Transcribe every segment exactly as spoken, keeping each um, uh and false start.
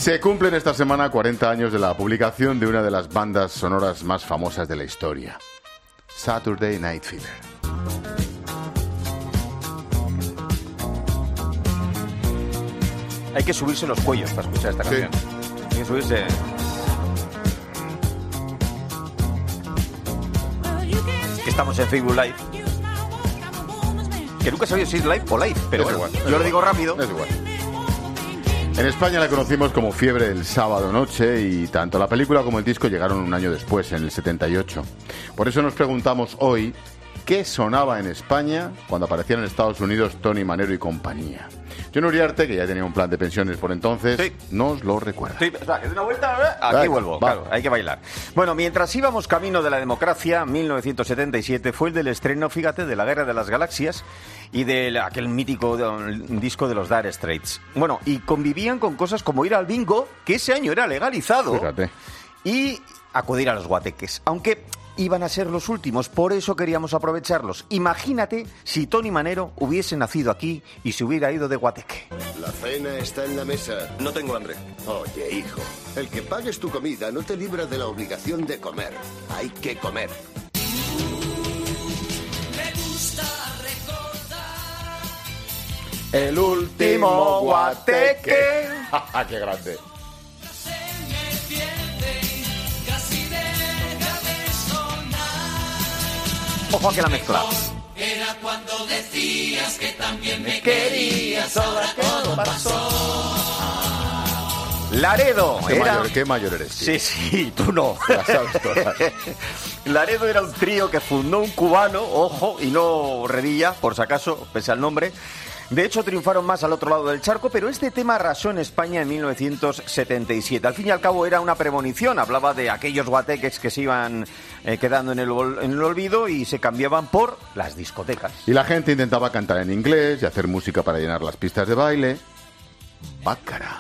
Se cumplen esta semana cuarenta años de la publicación de una de las bandas sonoras más famosas de la historia, Saturday Night Fever. Hay que subirse los cuellos para escuchar esta canción. Sí. Hay que subirse... Que estamos en Facebook Live. Que nunca he sabido si es live o live, pero es bueno, igual, yo es lo igual. digo rápido. Es igual. En España la conocimos como Fiebre del sábado noche y tanto la película como el disco llegaron un año después, en el setenta y ocho. Por eso nos preguntamos hoy qué sonaba en España cuando aparecían en Estados Unidos Tony Manero y compañía. John Uriarte, que ya tenía un plan de pensiones por entonces, Sí. nos lo recuerda. Sí, o sea, que de una vuelta, aquí Dale, vuelvo, va. claro, hay que bailar. Bueno, mientras íbamos camino de la democracia, mil novecientos setenta y siete fue el del estreno, fíjate, de la Guerra de las Galaxias y de aquel mítico de, disco de los Dire Straits. Bueno, y convivían con cosas como ir al bingo, que ese año era legalizado, Fíjate. y acudir a los guateques, aunque iban a ser los últimos, por eso queríamos aprovecharlos. Imagínate si Tony Manero hubiese nacido aquí y se hubiera ido de guateque. La cena está en la mesa. No tengo hambre. Oye, hijo, el que pagues tu comida no te libra de la obligación de comer. Hay que comer. El último guateque. ¡Qué grande! Ojo a que la mezcla. Era cuando decías que también me Querías, ahora todo pasó. Laredo ¿Qué, era... mayor, ¿Qué mayor eres, tío? Sí, sí, tú no. La sabes todas. Laredo era un trío que fundó un cubano, ojo, y no Redilla, por si acaso, pese al nombre. De hecho, triunfaron más al otro lado del charco, pero este tema arrasó en España en mil novecientos setenta y siete. Al fin y al cabo era una premonición, hablaba de aquellos guateques que se iban eh, quedando en el, en el olvido y se cambiaban por las discotecas. Y la gente intentaba cantar en inglés y hacer música para llenar las pistas de baile. Bácara.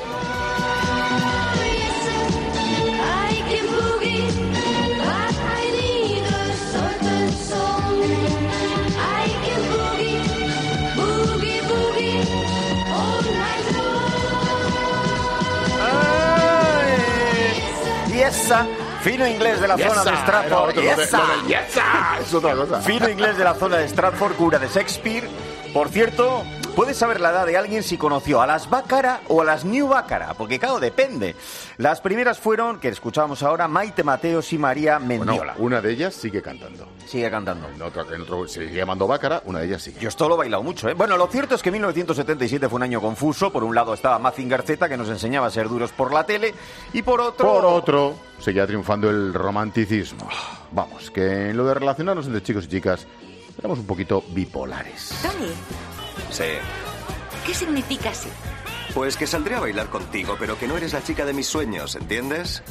Yesa, fino inglés de la zona de Stratford. Yesa. Es otra cosa. Fino inglés de la zona de Stratford, cura de Shakespeare. Por cierto, puedes saber la edad de alguien si conoció a las Bácara o a las New Bácara, porque claro, depende. Las primeras fueron, que escuchábamos ahora, Maite Mateos y María Mendiola. Bueno, una de ellas sigue cantando. Sigue cantando. En otro, en otro se sigue llamando Bácara, una de ellas sigue. Yo esto lo he bailado mucho, ¿eh? Bueno, lo cierto es que mil novecientos setenta y siete fue un año confuso. Por un lado estaba Mazinger Z, que nos enseñaba a ser duros por la tele, y por otro... Por otro, seguía triunfando el romanticismo. Vamos, que en lo de relacionarnos entre chicos y chicas éramos un poquito bipolares. Tony, Sí. ¿qué significa así? Pues que saldré a bailar contigo, pero que no eres la chica de mis sueños, ¿entiendes?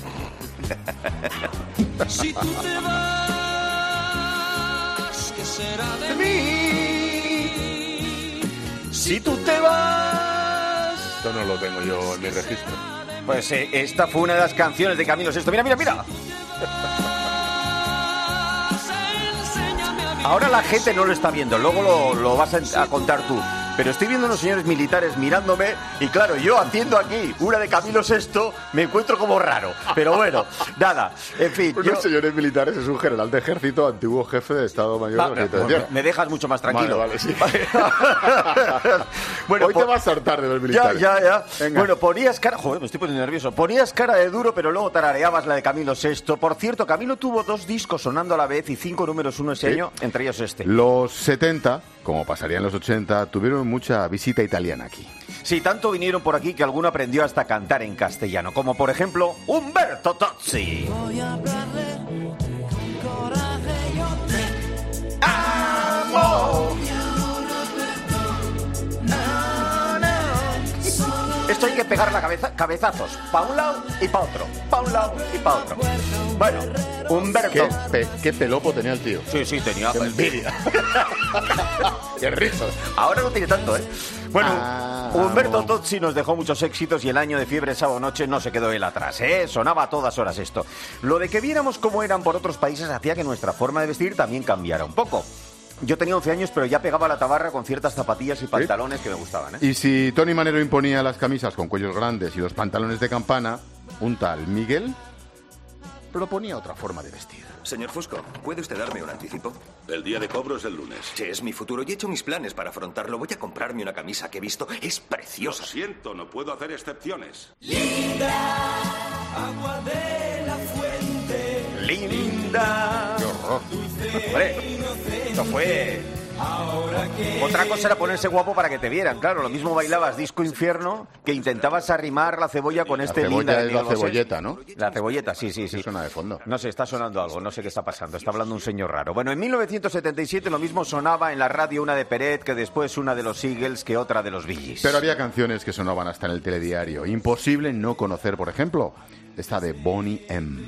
Si tú te vas, ¿qué será de mí? Si tú te vas... Esto no lo tengo yo en mi registro. Pues eh, esta fue una de las canciones de Camilo Sesto. Mira, mira, mira. Ahora la gente no lo está viendo, luego lo, lo vas a, a contar tú. Pero estoy viendo unos señores militares mirándome y claro, yo haciendo aquí una de Camilo Sesto me encuentro como raro. Pero bueno, nada, en fin. Unos Yo... señores militares es un general de ejército, antiguo jefe de Estado Mayor Va, de la me, Secretaría. me dejas mucho más tranquilo. Vale, vale, sí. Bueno, Hoy por- te vas a hartar de los Ya, militares. ya, ya. Venga. Bueno, ponías cara... Joder, me estoy poniendo nervioso. Ponías cara de duro, pero luego tarareabas la de Camilo Sesto. Por cierto, Camilo tuvo dos discos sonando a la vez y cinco números uno ese Sí. año, entre ellos este. Los setenta, como pasaría en los ochenta, tuvieron mucha visita italiana aquí. Sí, tanto vinieron por aquí que alguno aprendió hasta cantar en castellano, como por ejemplo Umberto Tozzi. Voy a hablarle con coraje, yo te ¡Amo! Esto hay que pegar la cabeza, cabezazos, pa' un lado y pa' otro, pa' un lado y pa' otro. Bueno, Humberto... ¿Qué, pe- qué pelopo tenía el tío? Sí, sí, tenía... ¡Qué envidia! ¡Qué risas! Ahora no tiene tanto, ¿eh? Bueno, Ah, Humberto no. Tozzi nos dejó muchos éxitos y el año de Fiebre Sábado Noche no se quedó él atrás, ¿eh? Sonaba a todas horas esto. Lo de que viéramos cómo eran por otros países hacía que nuestra forma de vestir también cambiara un poco. Yo tenía once años, pero ya pegaba la tabarra con ciertas zapatillas y pantalones ¿Sí? que me gustaban, ¿eh? Y si Tony Manero imponía las camisas con cuellos grandes y los pantalones de campana, un tal Miguel proponía otra forma de vestir. Señor Fusco, ¿puede usted darme un anticipo? El día de cobro es el lunes. Sí, es mi futuro y he hecho mis planes para afrontarlo. Voy a comprarme una camisa que he visto. Es preciosa. Lo siento, no puedo hacer excepciones. Linda, agua de la fuente. Linda. ¡Qué horror! Hombre, esto fue... Otra cosa era ponerse guapo para que te vieran, claro. Lo mismo bailabas Disco Infierno que intentabas arrimar la cebolla con este la Linda. Cebolla es la cebolleta, ¿no? La cebolleta, sí, sí, sí. Suena de fondo. No sé, está sonando algo, no sé qué está pasando. Está hablando un señor raro. Bueno, en mil novecientos setenta y siete lo mismo sonaba en la radio una de Peret, que después una de los Eagles, que otra de los Bee Gees. Pero había canciones que sonaban hasta en el telediario. Imposible no conocer, por ejemplo, esta de Boney M.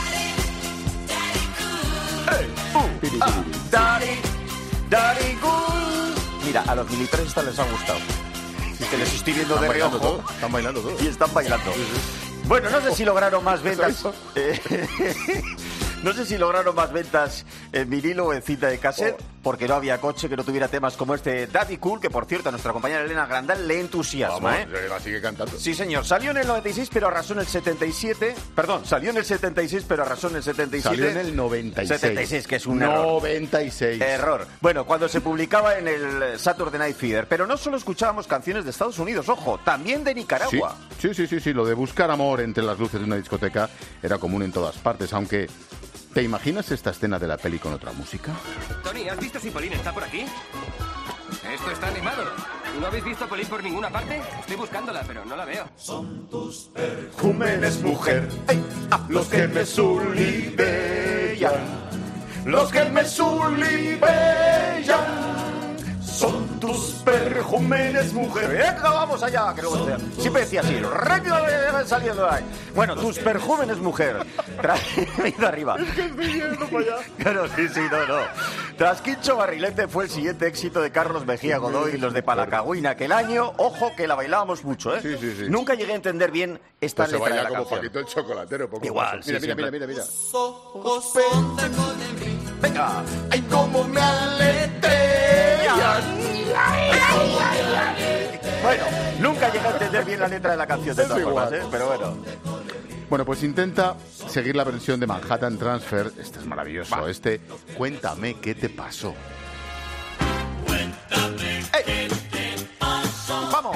Hey, uh, ah, daddy, daddy good. Mira, a los militares esta les ha gustado. Y que les estoy viendo de reojo. Todo, están bailando todo. Y están bailando. Bueno, no sé si lograron más ventas. Eh, no sé si lograron más ventas en vinilo o en cinta de cassette, porque no había coche que no tuviera temas como este Daddy Cool, que por cierto a nuestra compañera Elena Grandal le entusiasma. Vamos, ¿eh? la sigue cantando. Sí, señor. Salió en el noventa y seis, pero arrasó en el setenta y siete. Perdón, salió en el setenta y seis, pero arrasó en el setenta y siete. Salió en el noventa y seis. setenta y seis, que es un error. noventa y seis. Error. Bueno, cuando se publicaba en el Saturday Night Fever. Pero no solo escuchábamos canciones de Estados Unidos, ojo, también de Nicaragua. Sí, sí, sí, sí. Lo de buscar amor entre las luces de una discoteca era común en todas partes, aunque... ¿Te imaginas esta escena de la peli con otra música? Tony, ¿has visto si Pauline está por aquí? Esto está animado. ¿No habéis visto a Pauline por ninguna parte? Estoy buscándola, pero no la veo. Son tus perjúmenes, mujer, ¡Ey! Ah, los que me sulibellan, los que me sulibellan. Son tus perjúmenes, mujer. Venga, vamos allá, que luego sea. Siempre decía así, rápido saliendo de ahí. Bueno, tus perjúmenes, mujer. Traído arriba. Es que estoy yendo para allá. Claro, sí, sí, no, no. Trasquincho Barrilete fue el siguiente éxito de Carlos Mejía Godoy y los de Palacagüina aquel año. Ojo, que la bailábamos mucho, ¿eh? Sí, sí, sí. Nunca llegué a entender bien esta Pues se letra de baila la como canción. Paquito el chocolatero. Poco Igual, más. Mira, sí, mira, sí, mira, mira, mira. Ojos ponte con el ritmo. Venga. Ay, cómo me aletrean. Bueno, nunca llegué a entender bien la letra de la canción de Es todas igual. formas, ¿eh? Pero bueno. Bueno, pues intenta seguir la versión de Manhattan Transfer. Este es maravilloso. Va. Este, cuéntame qué te pasó. ¡Ey! ¡Vamos!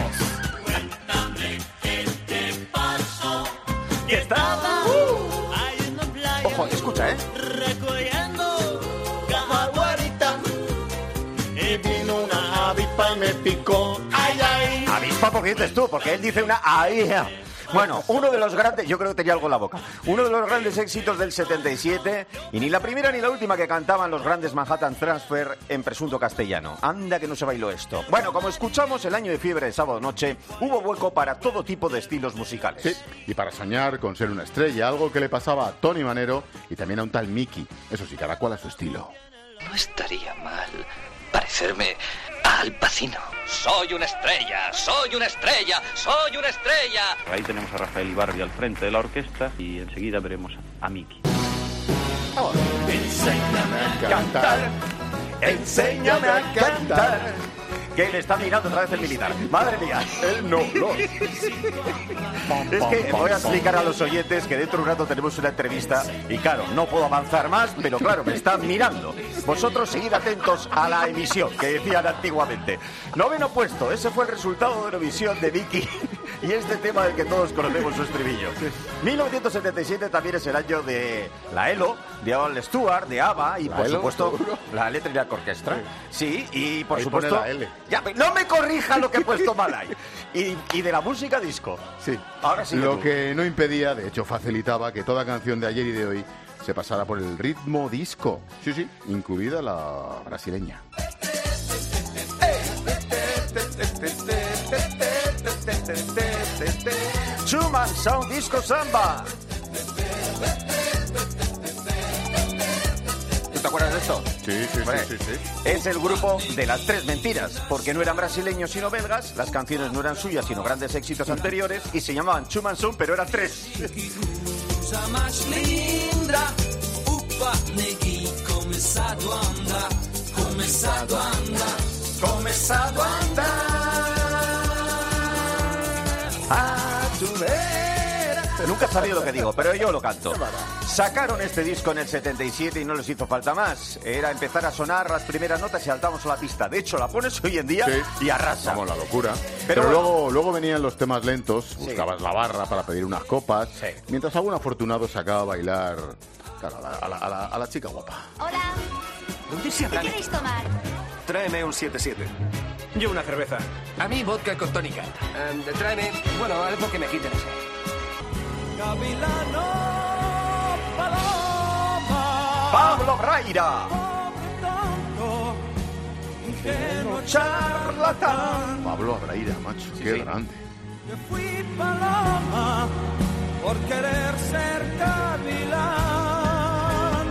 ¿Qué estaba? Ojo, escucha, ¿eh? Recogiendo camarguarita. Y vino una avispa y me picó. Ay, ay. Avispa, porque dices tú, porque él dice una... Ahí. Bueno, uno de los grandes... Yo creo que tenía algo en la boca. Uno de los grandes éxitos del setenta y siete. Y ni la primera ni la última que cantaban los grandes Manhattan Transfer en presunto castellano. Anda que no se bailó esto. Bueno, como escuchamos, el año de fiebre de sábado noche hubo hueco para todo tipo de estilos musicales. Sí, y para soñar con ser una estrella, algo que le pasaba a Tony Manero y también a un tal Mickey. Eso sí, cada cual a su estilo. No estaría mal parecerme a Al Pacino. Soy una estrella, soy una estrella, soy una estrella. Ahí tenemos a Rafael Ibarbi al frente de la orquesta y enseguida veremos a Miki. Vamos. Enséñame a Cantar, enséñame a cantar. Que le está mirando otra vez el militar. Madre mía. Él no, no. Es que voy a explicar a los oyentes que dentro de un rato tenemos una entrevista y claro, no puedo avanzar más, pero claro, me están mirando. Vosotros seguid atentos a la emisión, que decían antiguamente. Noveno puesto, ese fue el resultado de Eurovisión de Vicky y este tema del que todos conocemos su estribillo. mil novecientos setenta y siete también es el año de la ELO, de Al Stewart, de ABBA y ¿La por ELO? supuesto ¿Seguro? la Electric Orchestra. Sí, y por Ahí supuesto... pone la L. Ya, no me corrija lo que he puesto mal ahí. Y, y de la música disco. Sí. Ahora sí. Lo tú. que no impedía, de hecho facilitaba, que toda canción de ayer y de hoy se pasara por el ritmo disco. Sí, sí, incluida la brasileña. Schumann Sound Disco Samba. ¿Tú te acuerdas de esto? Sí, sí, Hombre, sí, sí, sí. Es el grupo de las tres mentiras, porque no eran brasileños sino belgas, las canciones no eran suyas sino grandes éxitos anteriores y se llamaban Schumann Sound, pero eran tres. Cosa mais linda, o parneguinho começado a andar. começado a andar, começado a andar a tu vera. Nunca he sabido lo que digo, pero yo lo canto. Sacaron este disco en el setenta y siete y no les hizo falta más. Era empezar a sonar las primeras notas y saltamos a la pista. De hecho, la pones hoy en día sí. y arrasa. Vamos, la locura. Pero, Pero bueno. luego, luego venían los temas lentos, Sí. buscabas la barra para pedir unas copas, Sí. mientras algún afortunado sacaba a bailar claro, a, la, a, la, a, la, a la chica guapa. Hola, ¿Dónde se ¿qué habrán? queréis tomar? Tráeme un siete siete. Yo una cerveza. A mí vodka con tónica. Um, tráeme, bueno, algo que me quite la sed. Gavilano, paloma, ¡Pablo Braira! tonto, ingenuo charlatán. Pablo Abraira, macho, qué sí. grande. Yo fui paloma por querer ser gavilán.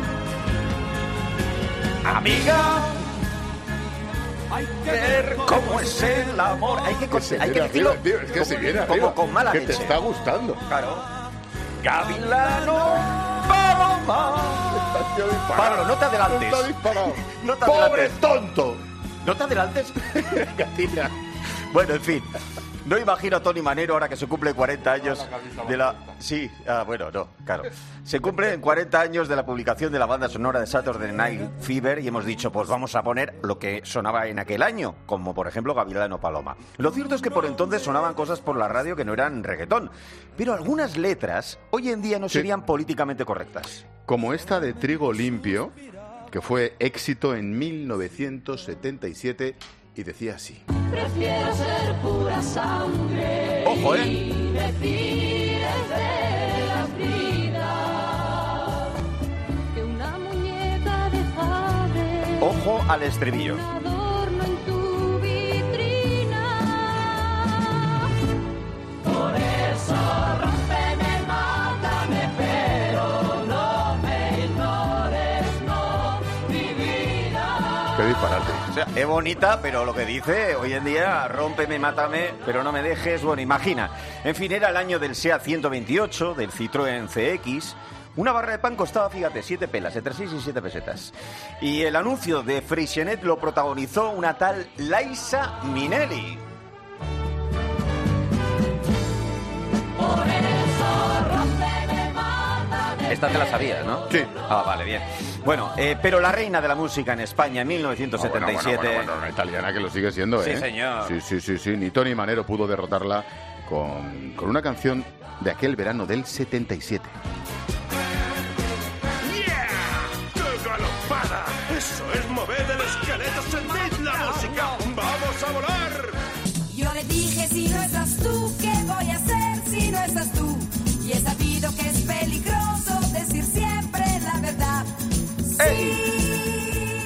Amiga, Hay que ver ¿cómo es el amor? Hay que, Que se hay que viene decirlo arriba, tío, es que se como- viene como arriba, con mala que leche. te está gustando. Claro. Gavilano, paloma. Está tío disparado. Pablo, no te adelantes. Está disparado. No te ¡Pobre adelantes. tonto! No te adelantes. Bueno, en fin. No imagino a Tony Manero ahora que se cumple cuarenta años de la... Sí, ah, bueno, no, claro. Se cumplen cuarenta años de la publicación de la banda sonora de Saturday Night Fever y hemos dicho, pues vamos a poner lo que sonaba en aquel año, como por ejemplo Gavilano Paloma. Lo cierto es que por entonces sonaban cosas por la radio que no eran reggaetón, pero algunas letras hoy en día no Sí. serían políticamente correctas. Como esta de Trigo Limpio, que fue éxito en mil novecientos setenta y siete y decía así. Prefiero ser pura sangre. Ojo, ¿eh? Y decir es de las vidas que una muñeca de jade. Ojo al estribillo. Adorno en tu vitrina. Por eso rómpeme, mátame, pero no me ignores, no, mi vida. Qué disparate. O sea, es bonita, pero lo que dice hoy en día, rómpeme, mátame, pero no me dejes, bueno, imagina. En fin, era el año del SEAT ciento veintiocho, del Citroën C X. Una barra de pan costaba, fíjate, siete pelas, entre seis y siete pesetas. Y el anuncio de Freixenet lo protagonizó una tal Liza Minnelli. Por eso rómpeme, mátame. Esta te la sabías, ¿no? Sí. Ah, vale, bien. Bueno, eh, pero la reina de la música en España en mil novecientos setenta y siete... Ah, bueno, bueno, bueno, una italiana que lo sigue siendo, Sí, ¿eh? señor. Sí, sí, sí, sí. Ni Tony Manero pudo derrotarla con, con una canción de aquel verano del setenta y siete. ¡Yeah! ¡Qué galopada! ¡Eso es mover el esqueleto! ¡Sentid la música! ¡Vamos a volar! Yo le dije, si no estás tú, ¿qué voy a hacer si no estás tú? Y he sabido que es peligroso decir siempre la verdad. Sí,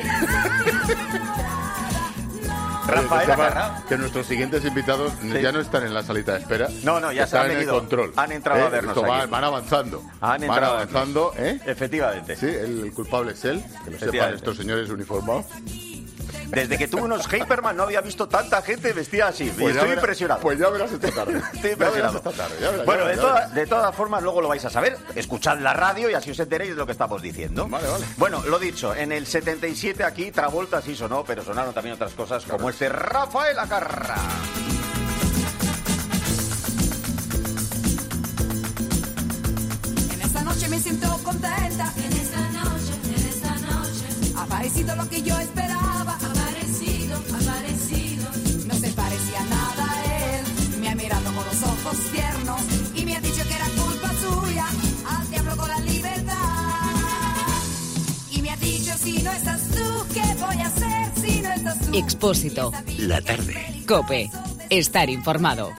Rafael Pensaba Acarra. que nuestros siguientes invitados ya no están en la salita de espera. No, no, ya se están han en venido. el control. Han entrado a vernos Esto va- aquí. van avanzando. Han van entrado a avanzando, ¿eh? Efectivamente. Sí, el, el culpable es él. Que lo sepan Efectivamente. estos señores uniformados. Desde que tuve unos Hyperman no había visto tanta gente vestida así. Pues y ya estoy verás- impresionado. Pues ya verás esta tarde. Estoy Ya verás impresionado. esta tarde. ya verás, Bueno, ya de, verás, ya toda- verás. de todas formas, luego lo vais a saber. Escuchad la radio y así os enteréis de lo que estamos diciendo. Vale, vale. Bueno, lo dicho, en el setenta y siete aquí Travolta sí sonó, pero sonaron también otras cosas como este Rafael Acarra. En esta noche me siento contenta. En esta noche, en esta noche. Ha aparecido lo que yo esperaba. Aparecido, aparecido. No se parecía nada a él. Me ha mirado con los ojos tiernos y me ha dicho que era culpa suya. Al diablo con la libertad. Y me ha dicho, si no estás tú, ¿qué voy a hacer si no estás tú? Expósito. La tarde. COPE. Estar informado.